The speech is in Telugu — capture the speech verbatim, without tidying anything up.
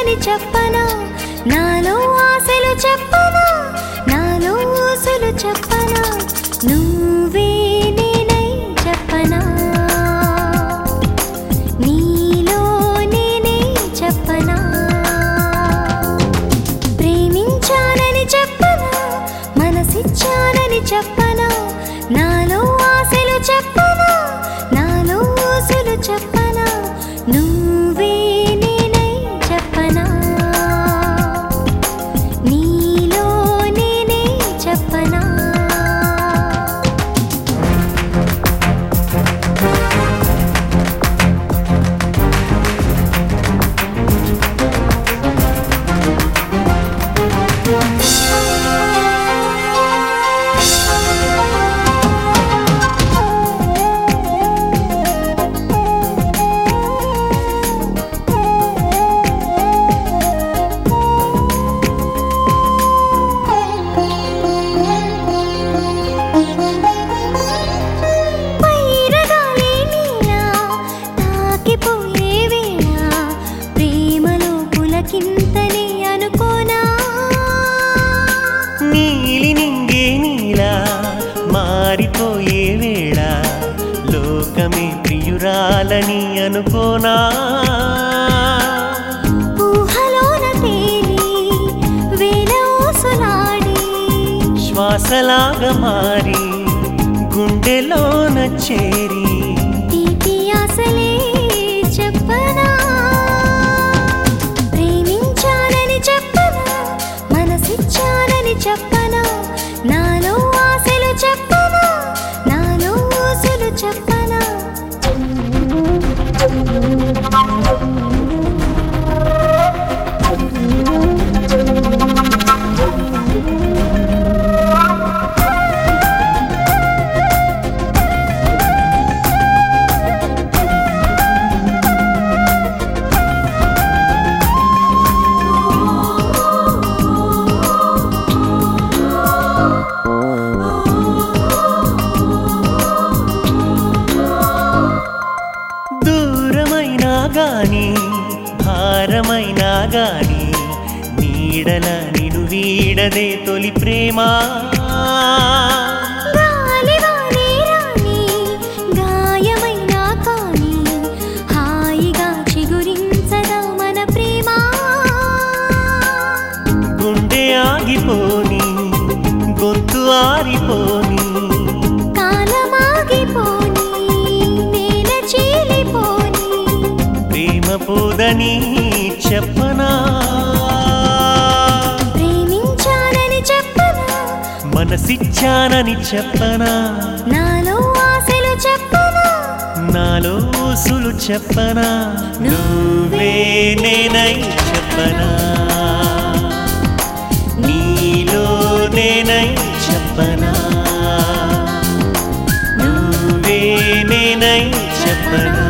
ప్రేమించానని చెప్పనా నాలో ఆశలు చెప్పనా నాలో ఊసులు చెప్పనా నువ్వే నేనై చెప్పనా నీలో నేనే చెప్పనా ప్రేమించానని చెప్పనా మనసిచ్చానని చెప్పనా నాలో ఆశలు చెప్పనా నాలో ఊసులు చెప్పనా నువ్వే నేనై చెప్పనా నీలో నేనే చెప్పనా కింతని అనుకోనా నీలి నింగే నీలా మారిపోయే వేళ లోకమే ప్రియురాలని అనుకోనా ఊహలోన తేలి వేల ఊసులాడి శ్వాసలాగా మారి గుండెలోన చేరి తీపి ఆశలే చెప్పనా చెప్పనా నాలో ఆశలు చెప్పనా నాలో ఊసులు చెప్పనా గాని భారమైనా గాని నీడల నిను వీడదే తొలి ప్రేమ గాలివానే రాని గాయమైనా కాని హాయిగా చిగురించదా మన ప్రేమ గుండె ఆగిపోని గొంతు ఆరిపోని కాలమాగిపోని నేల చీలిపోని పోదని చెప్పనా ప్రేమించానని చెప్పనా మనసిచ్చానని చెప్పనా నాలో ఆశలు చెప్పనా నాలో ఊసులు చెప్పనా నువ్వే నేనై చెప్పనా నీలో నేనై చెప్పనా నువ్వే నేనై చెప్పనా